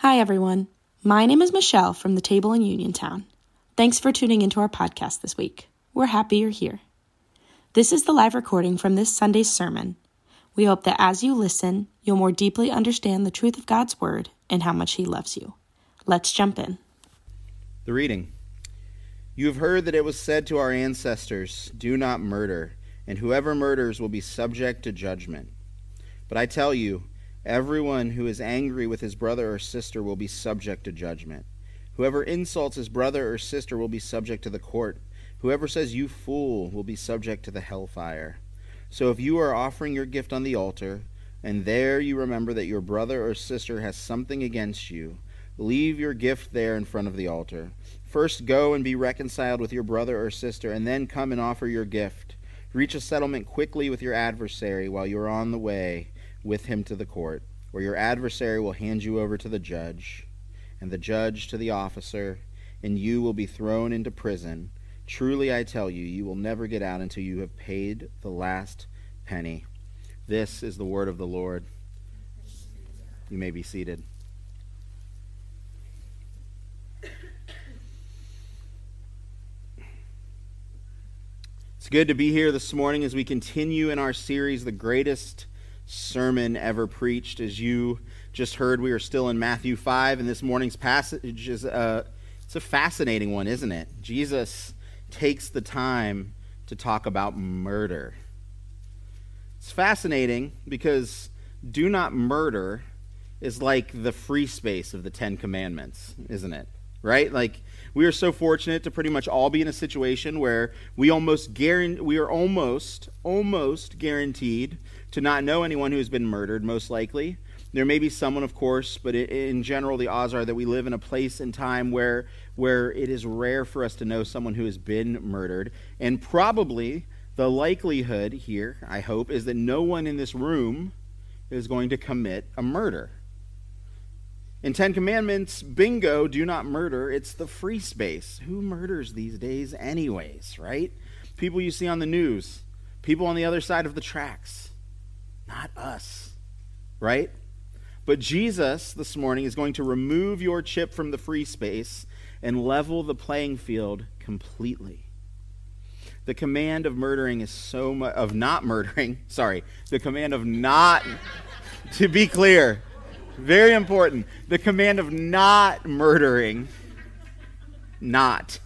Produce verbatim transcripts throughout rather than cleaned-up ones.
Hi, everyone. My name is Michelle from the Table in Uniontown. Thanks for tuning into our podcast this week. We're happy you're here. This is the live recording from this Sunday's sermon. We hope that as you listen, you'll more deeply understand the truth of God's Word and how much He loves you. Let's jump in. The reading. You have heard that it was said to our ancestors, "Do not murder, and whoever murders will be subject to judgment." But I tell you, everyone who is angry with his brother or sister will be subject to judgment. Whoever insults his brother or sister will be subject to the court. Whoever says, "You fool," will be subject to the hellfire. So if you are offering your gift on the altar, and there you remember that your brother or sister has something against you, leave your gift there in front of the altar. First go and be reconciled with your brother or sister, and then come and offer your gift. Reach a settlement quickly with your adversary while you are on the way with him to the court, where your adversary will hand you over to the judge, and the judge to the officer, and you will be thrown into prison. Truly I tell you, you will never get out until you have paid the last penny. This is the word of the Lord. You may be seated. It's good to be here this morning as we continue in our series, The Greatest Sermon Ever Preached. As you just heard, we are still in Matthew five, and this morning's passage is a, it's a fascinating one, isn't it? Jesus takes the time to talk about murder. It's fascinating because do not murder is like the free space of the Ten Commandments, isn't it? Right? Like, we are so fortunate to pretty much all be in a situation where we almost guarantee, we are almost, almost guaranteed to not know anyone who has been murdered, most likely. There may be someone, of course, but in general, the odds are that we live in a place and time where, where it is rare for us to know someone who has been murdered. And probably the likelihood here, I hope, is that no one in this room is going to commit a murder. In Ten Commandments, bingo, do not murder. It's the free space. Who murders these days anyways, right? People you see on the news. People on the other side of the tracks. Not us, right? But Jesus this morning is going to remove your chip from the free space and level the playing field completely. The command of murdering is so much, of not murdering, sorry, the command of not, to be clear, very important, the command of not murdering, not,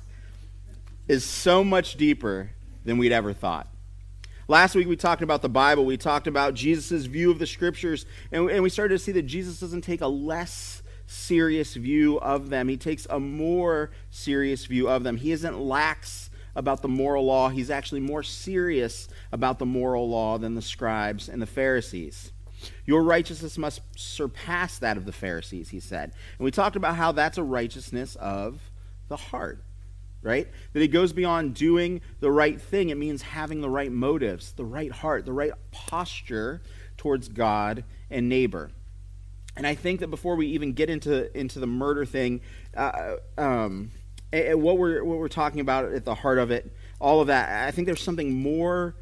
is so much deeper than we'd ever thought. Last week we talked about the Bible. We talked about Jesus' view of the Scriptures, and, and we started to see that Jesus doesn't take a less serious view of them. He takes a more serious view of them. He isn't lax about the moral law. He's actually more serious about the moral law than the scribes and the Pharisees. Your righteousness must surpass that of the Pharisees, he said. And we talked about how that's a righteousness of the heart. Right? That it goes beyond doing the right thing. It means having the right motives, the right heart, the right posture towards God and neighbor. And I think that before we even get into, into the murder thing, uh, um, and what we're what we're talking about at the heart of it, all of that, I think there's something more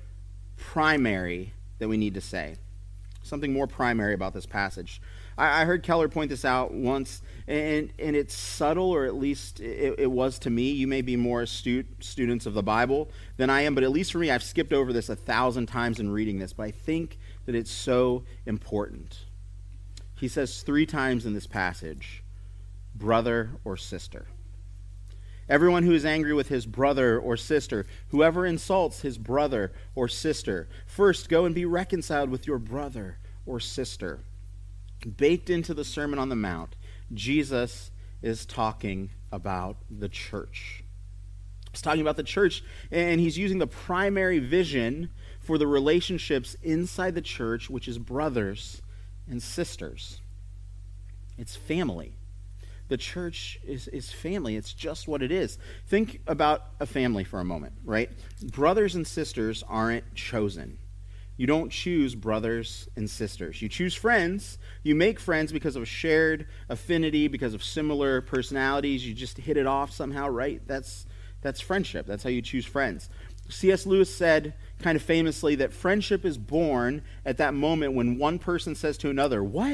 primary that we need to say. Something more primary about this passage. I, I heard Keller point this out once, and, and it's subtle, or at least it, it was to me. You may be more astute students of the Bible than I am, but at least for me, I've skipped over this a thousand times in reading this, but I think that it's so important. He says three times in this passage, brother or sister. Everyone who is angry with his brother or sister, whoever insults his brother or sister, first go and be reconciled with your brother or sister. Baked into the Sermon on the Mount, Jesus is talking about the church. He's talking about the church, and he's using the primary vision for the relationships inside the church, which is brothers and sisters. It's family. The church is, is family. It's just what it is. Think about a family for a moment, right? Brothers and sisters aren't chosen. You don't choose brothers and sisters. You choose friends. You make friends because of shared affinity, because of similar personalities. You just hit it off somehow, right? That's, that's friendship. That's how you choose friends. C S Lewis said kind of famously that friendship is born at that moment when one person says to another, "What?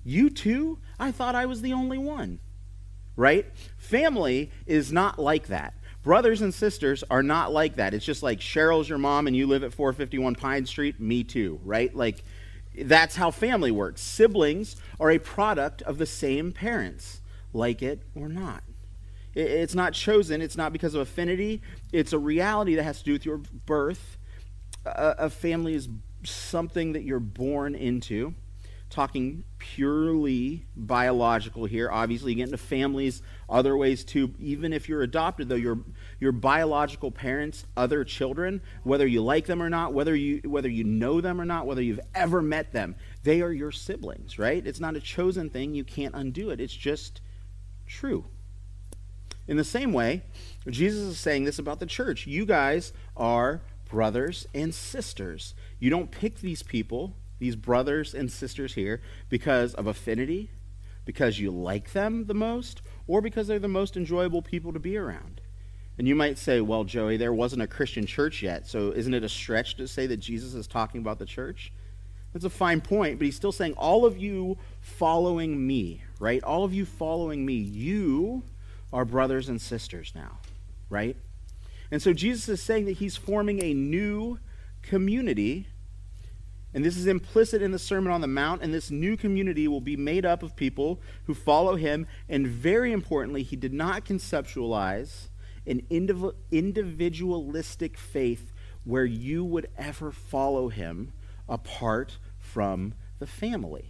You too? I thought I was the only one. Right? Family is not like that. Brothers and sisters are not like that. It's just like Cheryl's your mom and you live at four fifty-one Pine Street, me too, right? Like, that's how family works. Siblings are a product of the same parents, like it or not. It's not chosen. It's not because of affinity. It's a reality that has to do with your birth. A, a family is something that you're born into. Talking purely biological here. Obviously, you get into families other ways too. Even if you're adopted, though, your your biological parents, other children, whether you like them or not, whether you whether you know them or not, whether you've ever met them, they are your siblings, right? It's not a chosen thing. You can't undo it. It's just true. In the same way, Jesus is saying this about the church. You guys are brothers and sisters. You don't pick these people, these brothers and sisters here, because of affinity, because you like them the most, or because they're the most enjoyable people to be around. And you might say, well, Joey, there wasn't a Christian church yet, so isn't it a stretch to say that Jesus is talking about the church? That's a fine point, but he's still saying all of you following me, right? All of you following me, you are brothers and sisters now, right? And so Jesus is saying that he's forming a new community. And this is implicit in the Sermon on the Mount, and this new community will be made up of people who follow him. And very importantly, he did not conceptualize an indiv- individualistic faith where you would ever follow him apart from the family.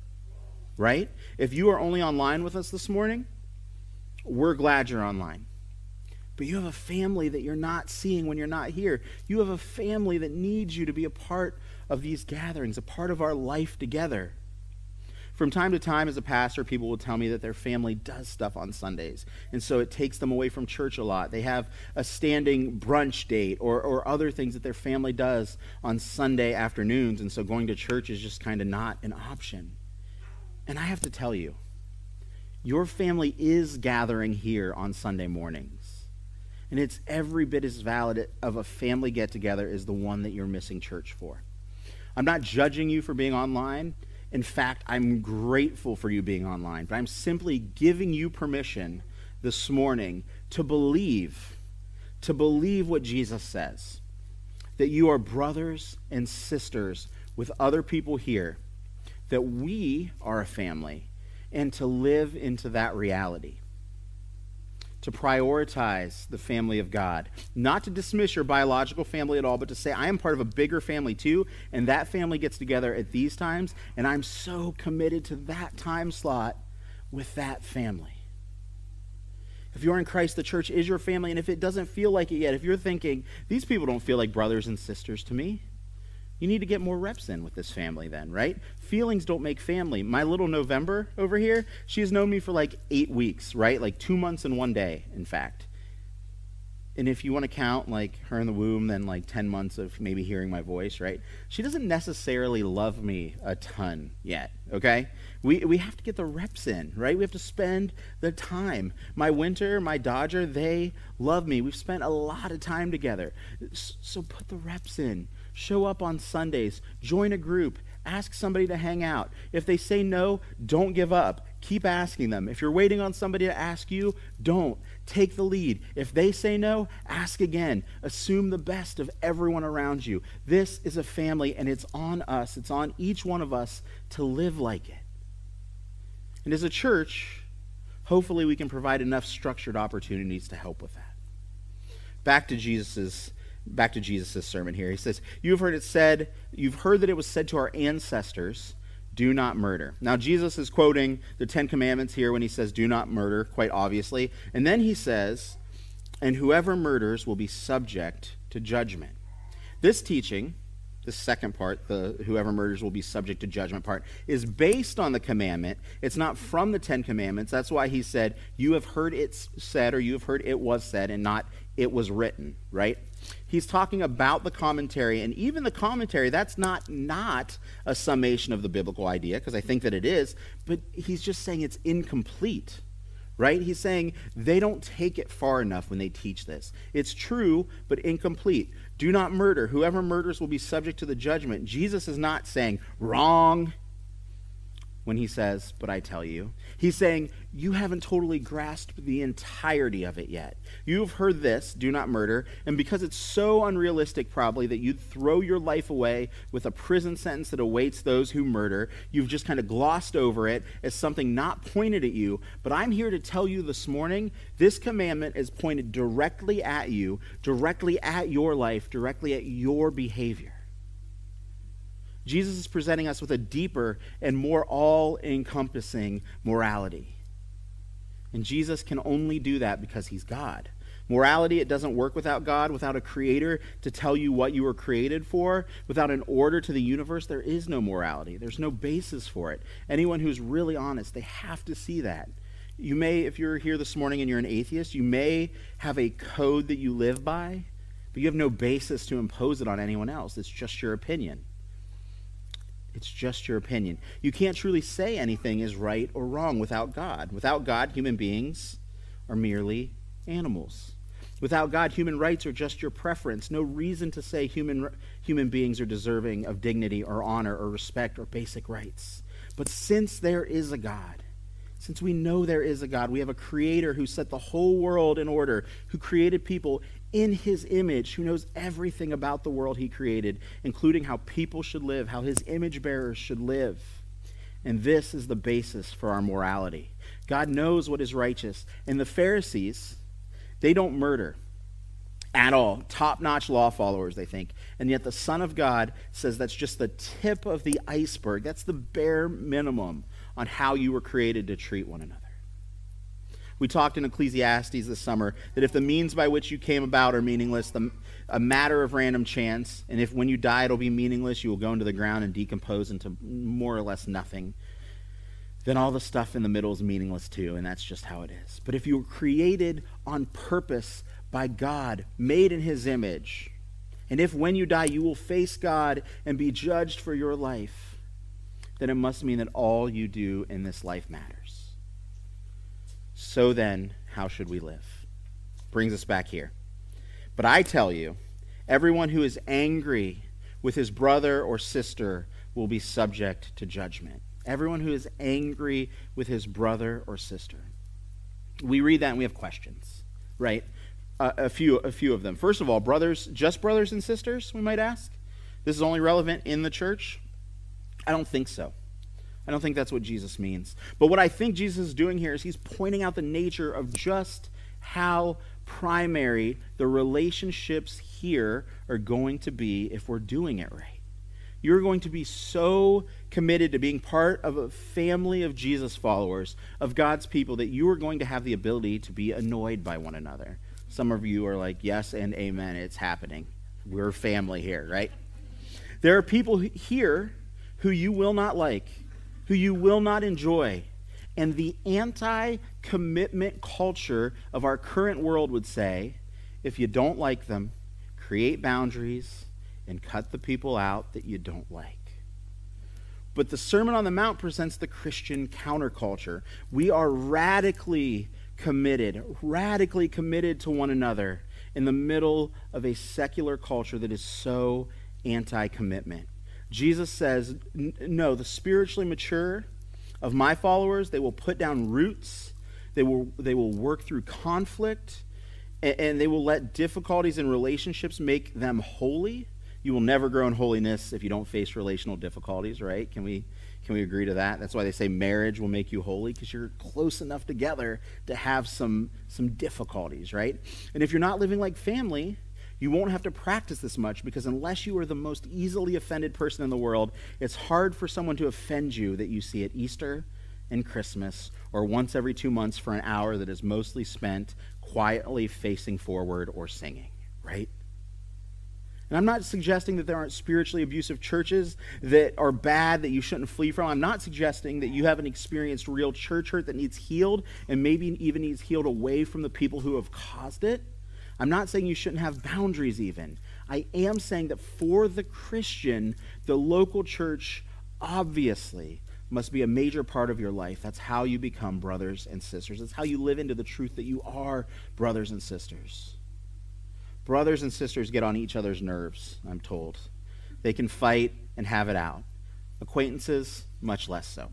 Right? If you are only online with us this morning, we're glad you're online. But you have a family that you're not seeing when you're not here. You have a family that needs you to be a part of these gatherings, a part of our life together. From time to time as a pastor, people will tell me that their family does stuff on Sundays, and so it takes them away from church a lot. They have a standing brunch date or, or other things that their family does on Sunday afternoons, and so going to church is just kind of not an option. And I have to tell you, your family is gathering here on Sunday mornings, and it's every bit as valid of a family get-together as the one that you're missing church for. I'm not judging you for being online. In fact, I'm grateful for you being online, but I'm simply giving you permission this morning to believe, to believe what Jesus says, that you are brothers and sisters with other people here, that we are a family, and to live into that reality. To prioritize the family of God. Not to dismiss your biological family at all, but to say, I am part of a bigger family too, and that family gets together at these times, and I'm so committed to that time slot with that family. If you're in Christ, the church is your family, and if it doesn't feel like it yet, if you're thinking, these people don't feel like brothers and sisters to me, you need to get more reps in with this family then, right? Feelings don't make family. My little November over here, she has known me for like eight weeks, right? Like two months and one day, in fact. And if you want to count like her in the womb, then like ten months of maybe hearing my voice, right? She doesn't necessarily love me a ton yet, okay? We we have to get the reps in, right? We have to spend the time. My Winter, my Dodger, they love me. We've spent a lot of time together. So put the reps in. Show up on Sundays. Join a group. Ask somebody to hang out. If they say no, don't give up. Keep asking them. If you're waiting on somebody to ask you, don't. Take the lead. If they say no, ask again. Assume the best of everyone around you. This is a family, and it's on us. It's on each one of us to live like it. And as a church, hopefully we can provide enough structured opportunities to help with that. Back to Jesus's Back to Jesus' sermon here. He says, you've heard it said, you've heard that it was said to our ancestors, do not murder. Now, Jesus is quoting the Ten Commandments here when he says, do not murder, quite obviously. And then he says, and whoever murders will be subject to judgment. This teaching, the second part, the whoever murders will be subject to judgment part, is based on the commandment. It's not from the Ten Commandments. That's why he said, you have heard it said, or you have heard it was said, and not it was written, right? He's talking about the commentary, and even the commentary, that's not not a summation of the biblical idea, because I think that it is, but he's just saying it's incomplete, right? He's saying they don't take it far enough when they teach this. It's true, but incomplete. Do not murder. Whoever murders will be subject to the judgment. Jesus is not saying wrong. when he says, but I tell you. He's saying, you haven't totally grasped the entirety of it yet. You've heard this, do not murder, and because it's so unrealistic probably that you'd throw your life away with a prison sentence that awaits those who murder, you've just kind of glossed over it as something not pointed at you. But I'm here to tell you this morning, this commandment is pointed directly at you, directly at your life, directly at your behavior. Jesus is presenting us with a deeper and more all-encompassing morality. And Jesus can only do that because he's God. Morality, it doesn't work without God, without a creator to tell you what you were created for. Without an order to the universe, there is no morality. There's no basis for it. Anyone who's really honest, they have to see that. You may, if you're here this morning and you're an atheist, you may have a code that you live by, but you have no basis to impose it on anyone else. It's just your opinion. It's just your opinion. You can't truly say anything is right or wrong without God. Without God, human beings are merely animals. Without God, human rights are just your preference. No reason to say human, human beings are deserving of dignity or honor or respect or basic rights. But since there is a God, since we know there is a God, we have a creator who set the whole world in order, who created people in his image, who knows everything about the world he created, including how people should live, how his image bearers should live. And this is the basis for our morality. God knows what is righteous. And the Pharisees, they don't murder at all. Top-notch law followers, they think. And yet the Son of God says that's just the tip of the iceberg. That's the bare minimum on how you were created to treat one another. We talked in Ecclesiastes this summer that if the means by which you came about are meaningless, the, a matter of random chance, and if when you die it'll be meaningless, you will go into the ground and decompose into more or less nothing, then all the stuff in the middle is meaningless too, and that's just how it is. But if you were created on purpose by God, made in his image, and if when you die you will face God and be judged for your life, then it must mean that all you do in this life matters. So then, how should we live? Brings us back here. But I tell you, everyone who is angry with his brother or sister will be subject to judgment. Everyone who is angry with his brother or sister. We read that and we have questions, right? Uh, a few, a few of them. First of all, brothers, just brothers and sisters, we might ask. This is only relevant in the church? I don't think so. I don't think that's what Jesus means. But what I think Jesus is doing here is he's pointing out the nature of just how primary the relationships here are going to be if we're doing it right. You're going to be so committed to being part of a family of Jesus followers, of God's people, that you are going to have the ability to be annoyed by one another. Some of you are like, yes and amen, it's happening. We're family here, right? There are people here who you will not like, who you will not enjoy. And the anti-commitment culture of our current world would say, if you don't like them, create boundaries and cut the people out that you don't like. But the Sermon on the Mount presents the Christian counterculture. We are radically committed, radically committed to one another in the middle of a secular culture that is so anti-commitment. Jesus says, no, the spiritually mature of my followers, they will put down roots, they will, they will work through conflict, and, and they will let difficulties in relationships make them holy. You will never grow in holiness if you don't face relational difficulties, right? Can we, can we agree to that? That's why they say marriage will make you holy, because you're close enough together to have some, some difficulties, right? And if you're not living like family, you won't have to practice this much, because unless you are the most easily offended person in the world, it's hard for someone to offend you that you see at Easter and Christmas, or once every two months for an hour that is mostly spent quietly facing forward or singing, right? And I'm not suggesting that there aren't spiritually abusive churches that are bad, that you shouldn't flee from. I'm not suggesting that you haven't experienced real church hurt that needs healed, and maybe even needs healed away from the people who have caused it. I'm not saying you shouldn't have boundaries even. I am saying that for the Christian, the local church obviously must be a major part of your life. That's how you become brothers and sisters. It's how you live into the truth that you are brothers and sisters. Brothers and sisters get on each other's nerves, I'm told. They can fight and have it out. Acquaintances, much less so.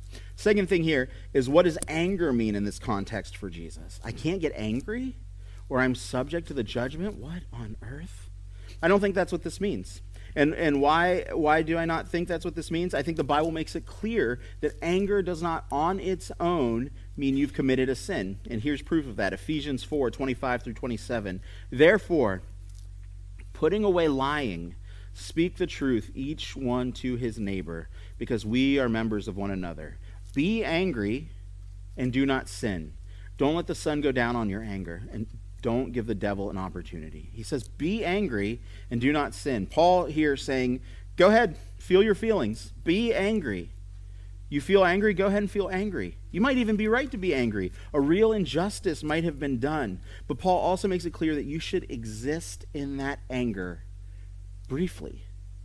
Second thing here is, what does anger mean in this context for Jesus? I can't get angry, or I'm subject to the judgment? What on earth? I don't think that's what this means. And and why why do I not think that's what this means? I think the Bible makes it clear that anger does not on its own mean you've committed a sin. And here's proof of that. Ephesians four, twenty-five through twenty-seven. Therefore, putting away lying, speak the truth, each one to his neighbor, because we are members of one another. Be angry and do not sin. Don't let the sun go down on your anger, and don't give the devil an opportunity. He says, be angry and do not sin. Paul here saying, go ahead, feel your feelings. Be angry. You feel angry? Go ahead and feel angry. You might even be right to be angry. A real injustice might have been done. But Paul also makes it clear that you should exist in that anger briefly.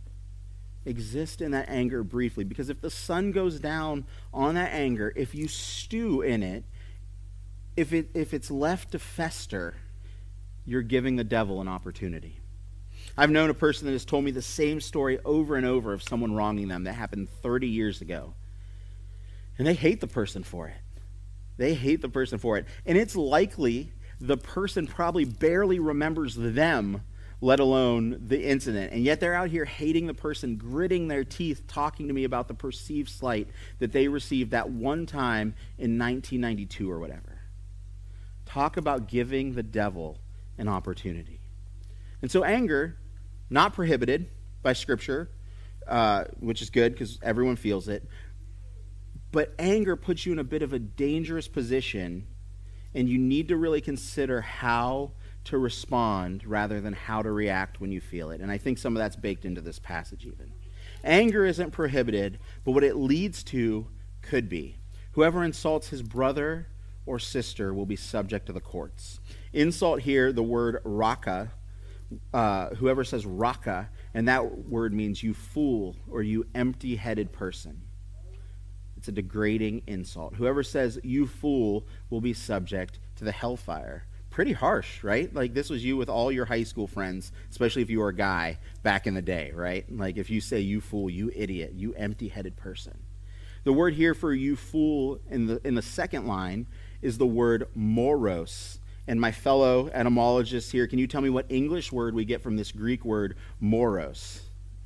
Exist in that anger briefly. Because if the sun goes down on that anger, if you stew in it, if it if it's left to fester, you're giving the devil an opportunity. I've known a person that has told me the same story over and over of someone wronging them that happened thirty years ago. And they hate the person for it. They hate the person for it. And it's likely the person probably barely remembers them, let alone the incident. And yet they're out here hating the person, gritting their teeth, talking to me about the perceived slight that they received that one time in nineteen ninety-two or whatever. Talk about giving the devil an opportunity. And so anger, not prohibited by Scripture, uh, which is good because everyone feels it, but anger puts you in a bit of a dangerous position, and you need to really consider how to respond rather than how to react when you feel it. And I think some of that's baked into this passage even. Anger isn't prohibited, but what it leads to could be. Whoever insults his brother or sister will be subject to the courts. Insult here, the word raka, uh, whoever says raka, and that word means you fool or you empty-headed person. It's a degrading insult. Whoever says you fool will be subject to the hellfire. Pretty harsh, right? Like this was you with all your high school friends, especially if you were a guy back in the day, right? Like if you say you fool, you idiot, you empty-headed person. The word here for you fool in the in the second line is the word moros. And my fellow etymologists here, can you tell me what English word we get from this Greek word moros?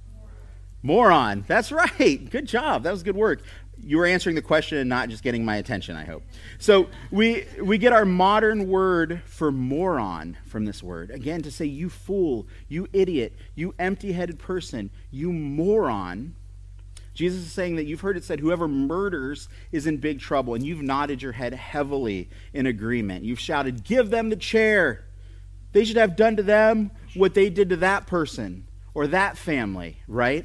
Moron. That's right. Good job. That was good work. You were answering the question and not just getting my attention, I hope. So we we get our modern word for moron from this word. Again, to say you fool, you idiot, you empty-headed person, you moron. Jesus is saying that you've heard it said, whoever murders is in big trouble, and you've nodded your head heavily in agreement. You've shouted, give them the chair. They should have done to them what they did to that person or that family, right?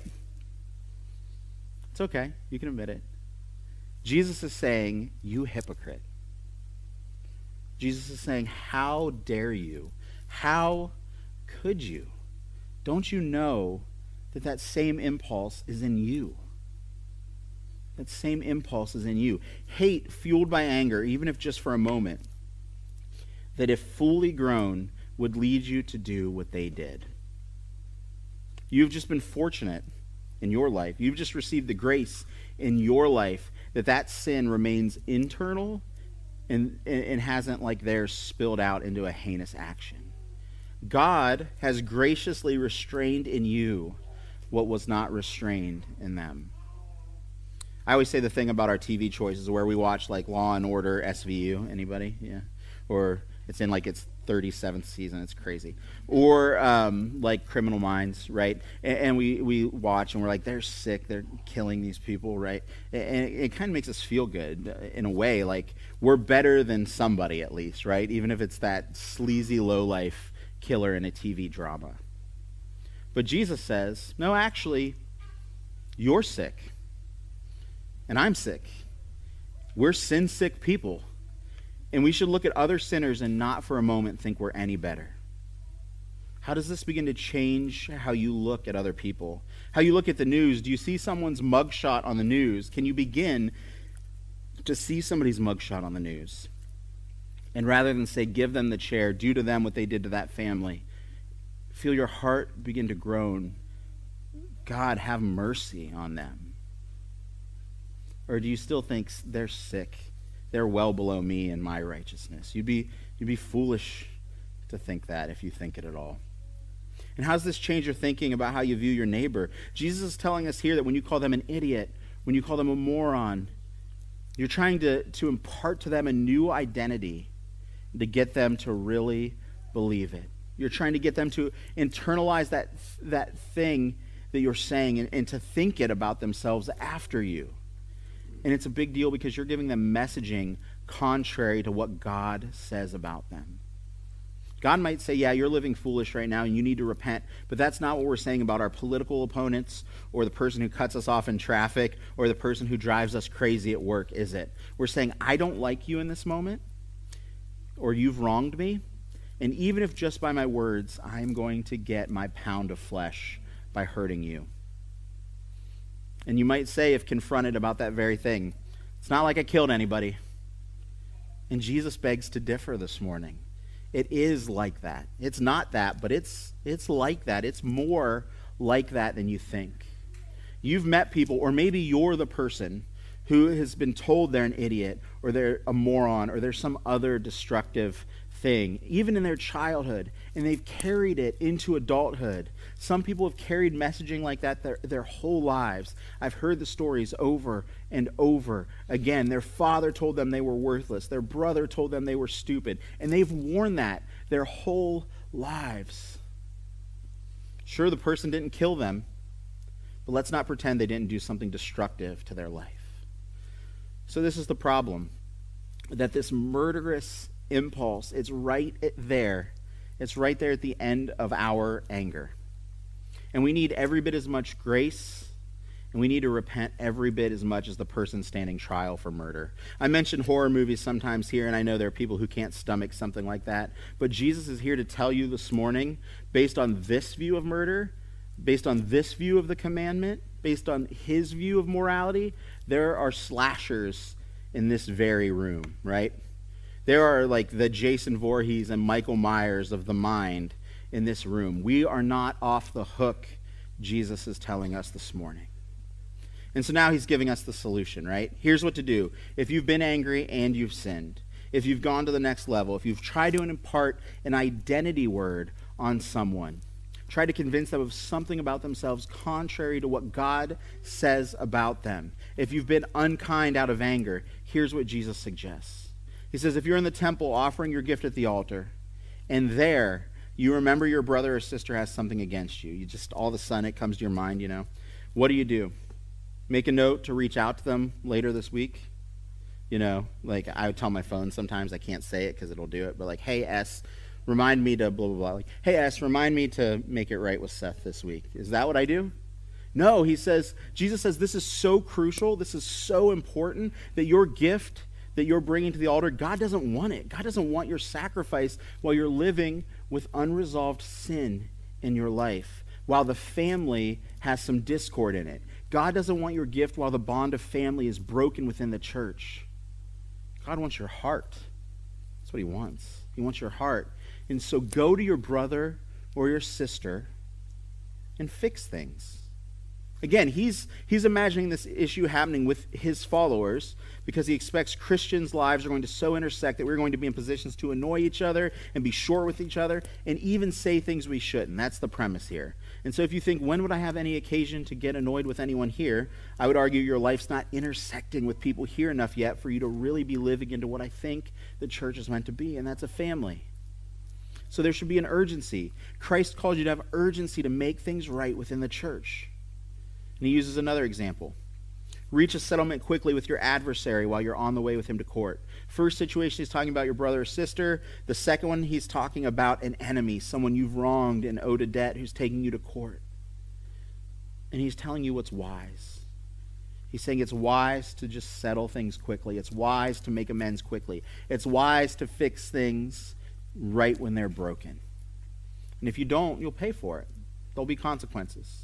It's okay. You can admit it. Jesus is saying, you hypocrite. Jesus is saying, how dare you? How could you? Don't you know that that same impulse is in you? That same impulse is in you. Hate fueled by anger, even if just for a moment, that if fully grown would lead you to do what they did. You've just been fortunate in your life. You've just received the grace in your life that that sin remains internal and, and hasn't, like theirs, spilled out into a heinous action. God has graciously restrained in you what was not restrained in them. I always say the thing about our T V choices where we watch like Law and Order S V U. Anybody? Yeah. Or it's in like its thirty-seventh season. It's crazy. Or um, like Criminal Minds, right? And, and we, we watch and we're like, they're sick. They're killing these people, right? And it, it kind of makes us feel good in a way. Like we're better than somebody at least, right? Even if it's that sleazy lowlife killer in a T V drama. But Jesus says, no, actually, you're sick. And I'm sick. We're sin-sick people. And we should look at other sinners and not for a moment think we're any better. How does this begin to change how you look at other people? How you look at the news? Do you see someone's mugshot on the news? Can you begin to see somebody's mugshot on the news? And rather than say, give them the chair, do to them what they did to that family, feel your heart begin to groan. God, have mercy on them. Or do you still think they're sick? They're well below me in my righteousness. You'd be, you'd be foolish to think that if you think it at all. And how does this change your thinking about how you view your neighbor? Jesus is telling us here that when you call them an idiot, when you call them a moron, you're trying to, to impart to them a new identity, to get them to really believe it. You're trying to get them to internalize that, that thing that you're saying and, and to think it about themselves after you. And it's a big deal because you're giving them messaging contrary to what God says about them. God might say, yeah, you're living foolish right now and you need to repent, but that's not what we're saying about our political opponents or the person who cuts us off in traffic or the person who drives us crazy at work, is it? We're saying, I don't like you in this moment, or you've wronged me, and even if just by my words, I'm going to get my pound of flesh by hurting you. And you might say, if confronted about that very thing, it's not like I killed anybody. And Jesus begs to differ this morning. It is like that. It's not that, but it's it's like that. It's more like that than you think. You've met people, or maybe you're the person who has been told they're an idiot, or they're a moron, or there's some other destructive thing, even in their childhood, and they've carried it into adulthood. Some people have carried messaging like that their, their whole lives. I've heard the stories over and over again. Their father told them they were worthless. Their brother told them they were stupid, and they've worn that their whole lives. Sure, the person didn't kill them, but let's not pretend they didn't do something destructive to their life. So this is the problem, that this murderous impulse, it's right there. It's right there at the end of our anger. And we need every bit as much grace, and we need to repent every bit as much as the person standing trial for murder. I mention horror movies sometimes here, and I know there are people who can't stomach something like that, but Jesus is here to tell you this morning, based on this view of murder, based on this view of the commandment, based on his view of morality, there are slashers in this very room, right? There are like the Jason Voorhees and Michael Myers of the mind in this room. We are not off the hook, Jesus is telling us this morning. And so now he's giving us the solution, right? Here's what to do. If you've been angry and you've sinned, if you've gone to the next level, if you've tried to impart an identity word on someone, try to convince them of something about themselves contrary to what God says about them, if you've been unkind out of anger, here's what Jesus suggests. He says, if you're in the temple offering your gift at the altar, and there you remember your brother or sister has something against you, you just, all of a sudden it comes to your mind, you know, what do you do? Make a note to reach out to them later this week? You know, like I would tell my phone sometimes, I can't say it because it'll do it, but like, hey, S, remind me to blah, blah, blah. Like, hey, S, remind me to make it right with Seth this week. Is that what I do? No, he says, Jesus says this is so crucial, this is so important that your gift that you're bringing to the altar, God doesn't want it. God doesn't want your sacrifice while you're living with unresolved sin in your life, while the family has some discord in it. God doesn't want your gift while the bond of family is broken within the church. God wants your heart. That's what he wants. He wants your heart. And so go to your brother or your sister and fix things. Again, he's he's imagining this issue happening with his followers because he expects Christians' lives are going to so intersect that we're going to be in positions to annoy each other and be short with each other and even say things we shouldn't. That's the premise here. And so if you think, when would I have any occasion to get annoyed with anyone here? I would argue your life's not intersecting with people here enough yet for you to really be living into what I think the church is meant to be, and that's a family. So there should be an urgency. Christ calls you to have urgency to make things right within the church. And he uses another example. Reach a settlement quickly with your adversary while you're on the way with him to court. First situation, he's talking about your brother or sister. The second one, he's talking about an enemy, someone you've wronged and owed a debt who's taking you to court. And he's telling you what's wise. He's saying it's wise to just settle things quickly. It's wise to make amends quickly. It's wise to fix things right when they're broken. And if you don't, you'll pay for it. There'll be consequences.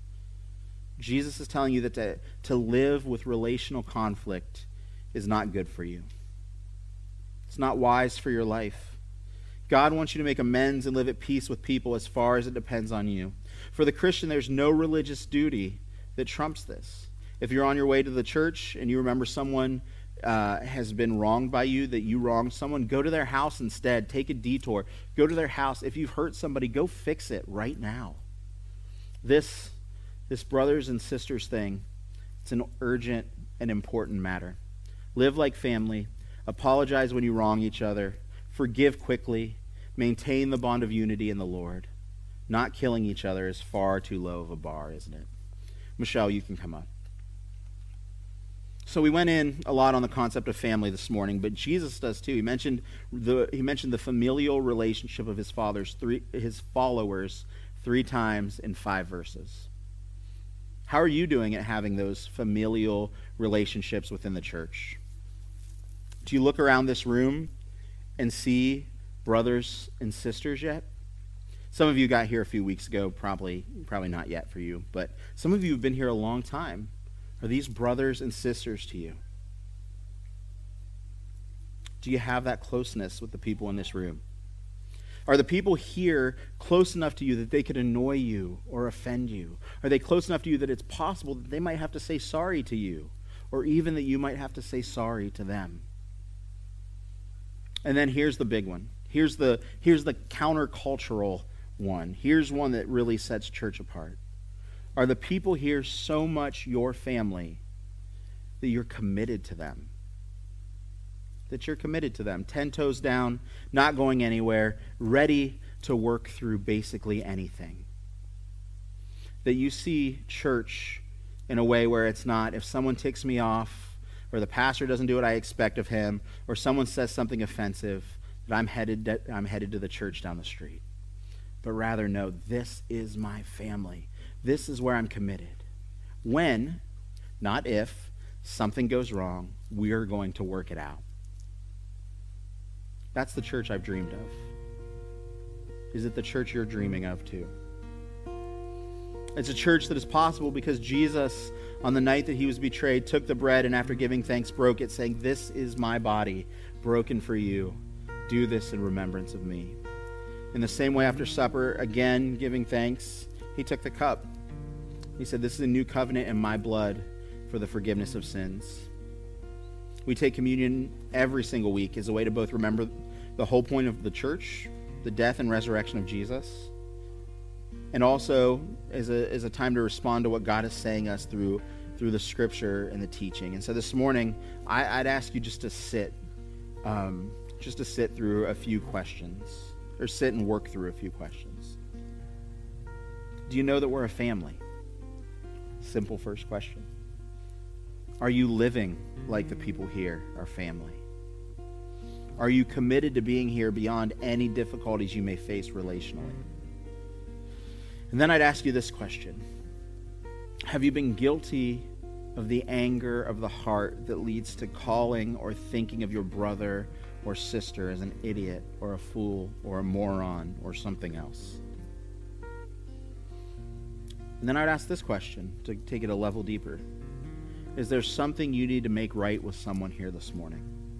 Jesus is telling you that to, to live with relational conflict is not good for you. It's not wise for your life. God wants you to make amends and live at peace with people as far as it depends on you. For the Christian, there's no religious duty that trumps this. If you're on your way to the church and you remember someone uh, has been wronged by you, that you wronged someone, go to their house instead. Take a detour. Go to their house. If you've hurt somebody, go fix it right now. This, this brothers and sisters thing, it's an urgent and important matter. Live like family. Apologize when you wrong each other. Forgive quickly. Maintain the bond of unity in the Lord. Not killing each other is far too low of a bar, isn't it? Michelle, you can come up. So we went in a lot on the concept of family this morning, but Jesus does too. He mentioned the he mentioned the familial relationship of his father's three his followers three times in five verses. How are you doing at having those familial relationships within the church? Do you look around this room and see brothers and sisters yet? Some of you got here a few weeks ago, probably probably not yet for you, but some of you have been here a long time. Are these brothers and sisters to you? Do you have that closeness with the people in this room? Are the people here close enough to you that they could annoy you or offend you? Are they close enough to you that it's possible that they might have to say sorry to you, or even that you might have to say sorry to them? And then here's the big one. Here's the, here's the countercultural one. Here's one that really sets church apart. Are the people here so much your family that you're committed to them? That you're committed to them. Ten toes down, not going anywhere, ready to work through basically anything. That you see church in a way where it's not, if someone ticks me off, or the pastor doesn't do what I expect of him, or someone says something offensive, that I'm headed to, I'm headed to the church down the street. But rather, no, this is my family. This is where I'm committed. When, not if, something goes wrong, we are going to work it out. That's the church I've dreamed of. Is it the church you're dreaming of too? It's a church that is possible because Jesus, on the night that he was betrayed, took the bread and after giving thanks, broke it, saying, "This is my body, broken for you. Do this in remembrance of me." In the same way, after supper, again giving thanks, he took the cup. He said, "This is a new covenant in my blood for the forgiveness of sins." We take communion every single week as a way to both remember the whole point of the church, the death and resurrection of Jesus, and also as a, as a time to respond to what God is saying us through, through the scripture and the teaching. And so this morning, I, I'd ask you just to sit, um, just to sit through a few questions, or sit and work through a few questions. Do you know that we're a family? Simple first question. Are you living like the people here are family? Are you committed to being here beyond any difficulties you may face relationally? And then I'd ask you this question. Have you been guilty of the anger of the heart that leads to calling or thinking of your brother or sister as an idiot or a fool or a moron or something else? And then I'd ask this question to take it a level deeper. Is there something you need to make right with someone here this morning?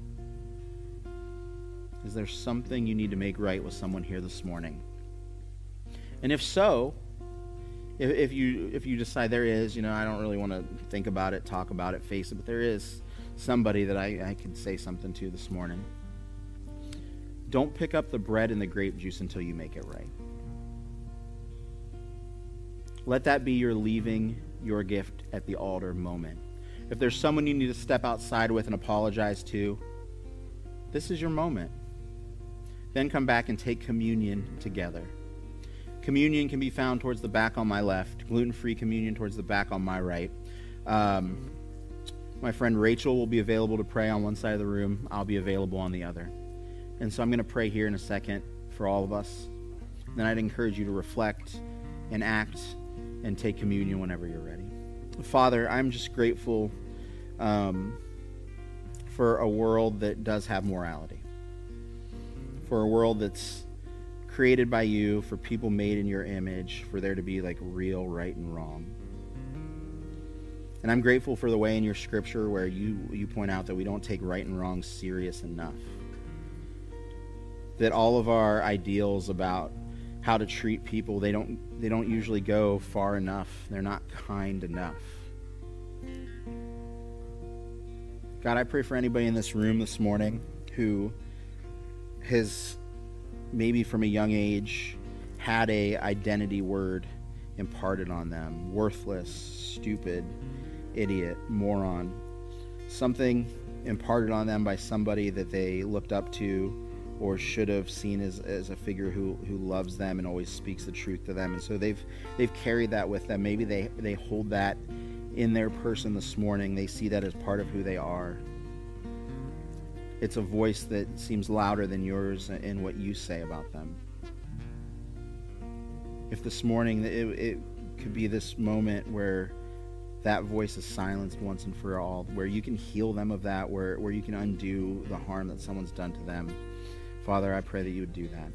Is there something you need to make right with someone here this morning? And if so, if, if you if you decide there is, you know, I don't really want to think about it, talk about it, face it, but there is somebody that I, I could say something to this morning. Don't pick up the bread and the grape juice until you make it right. Let that be your leaving your gift at the altar moment. If there's someone you need to step outside with and apologize to, this is your moment. Then come back and take communion together. Communion can be found towards the back on my left. Gluten-free communion towards the back on my right. Um, my friend Rachel will be available to pray on one side of the room. I'll be available on the other. And so I'm going to pray here in a second for all of us. Then I'd encourage you to reflect and act and take communion whenever you're ready. Father, I'm just grateful um, for a world that does have morality, for a world that's created by you, for people made in your image, for there to be like real right and wrong. And I'm grateful for the way in your scripture where you, you point out that we don't take right and wrong serious enough, that all of our ideals about how to treat people, they don't they don't usually go far enough. They're not kind enough. God, I pray for anybody in this room this morning who has maybe from a young age had a identity word imparted on them. Worthless, stupid, idiot, moron. Something imparted on them by somebody that they looked up to or should have seen as, as a figure who, who loves them and always speaks the truth to them. And so they've they've carried that with them. Maybe they, they hold that in their person this morning. They see that as part of who they are. It's a voice that seems louder than yours in what you say about them. If this morning, it, it could be this moment where that voice is silenced once and for all, where you can heal them of that, where, where you can undo the harm that someone's done to them. Father, I pray that you would do that.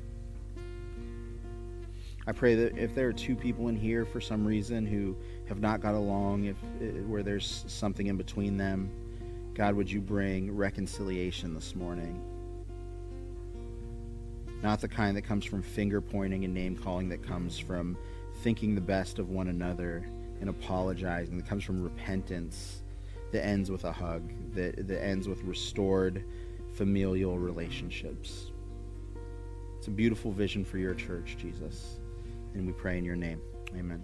I pray that if there are two people in here for some reason who have not got along, if where there's something in between them, God, would you bring reconciliation this morning? Not the kind that comes from finger pointing and name calling, that comes from thinking the best of one another and apologizing, that comes from repentance, that ends with a hug, that, that ends with restored familial relationships. It's a beautiful vision for your church, Jesus. And we pray in your name. Amen.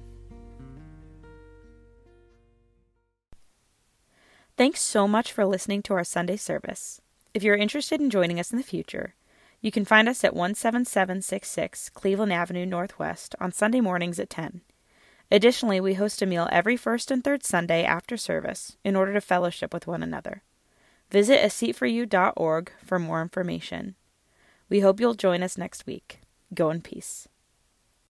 Thanks so much for listening to our Sunday service. If you're interested in joining us in the future, you can find us at one seven seven six six Cleveland Avenue Northwest on Sunday mornings at ten. Additionally, we host a meal every first and third Sunday after service in order to fellowship with one another. Visit a seat for you dot org for more information. We hope you'll join us next week. Go in peace.